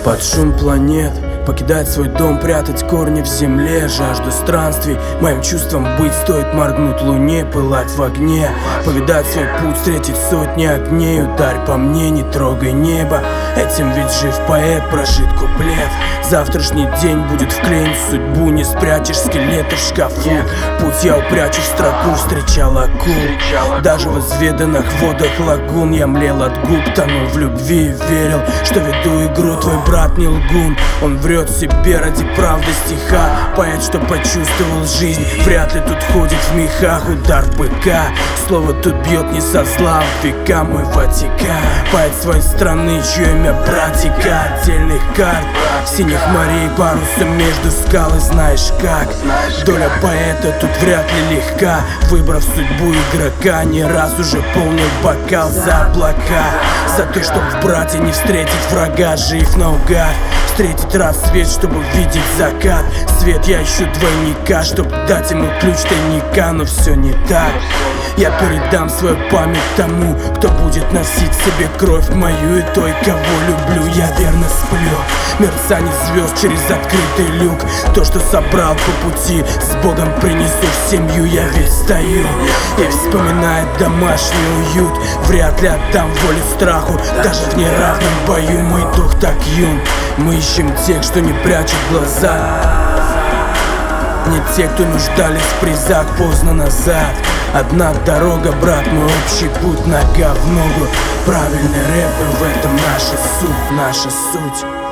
Под шум планет покидать свой дом, прятать корни в земле. Жажду странствий, моим чувствам быть стоит моргнуть луне, пылать в огне, повидать свой путь, встретить сотни огней. Ударь по мне, не трогай небо, этим ведь жив поэт, прожит куплет. Завтрашний день будет вклеен в судьбу, не спрячешь скелеты в шкафу. Путь я упрячу в строку, встречал акул. Даже в изведанных водах лагун я млел от губ, тонул в любви и верил, что веду игру. Твой брат не лгун, он врет себе ради правды стиха. Поэт, что почувствовал жизнь, вряд ли тут ходит в мехах. Удар быка, слово тут бьет не со зла, века мой Ватикан. Поэт своей страны, чье имя братика, отдельных карт, синих морей, парусом между скал. И знаешь как, доля поэта тут вряд ли легка. Выбрав судьбу игрока, не раз уже полнил бокал за облака. За то, чтоб в брате не встретить врага, жив наугад, встретить рассвет, чтобы видеть закат. Свет я ищу двойника, чтоб дать ему ключ тайника, но все не так. Я передам свою память тому, кто будет носить в себе кровь мою и той, кого люблю. Я верно сплю мерцание звезд через открытый люк. То, что собрал по пути, с Богом принесу в семью. Я ведь стою и вспоминаю домашний уют. Вряд ли отдам волю страху, даже в неравном бою. Мой дух так юн, мы ищем тех, что не прячут глаза, не те, кто нуждались в призах поздно назад. Одна дорога, брат, мой общий путь, нога в ногу. Правильный рэп, в этом наша суть, наша суть.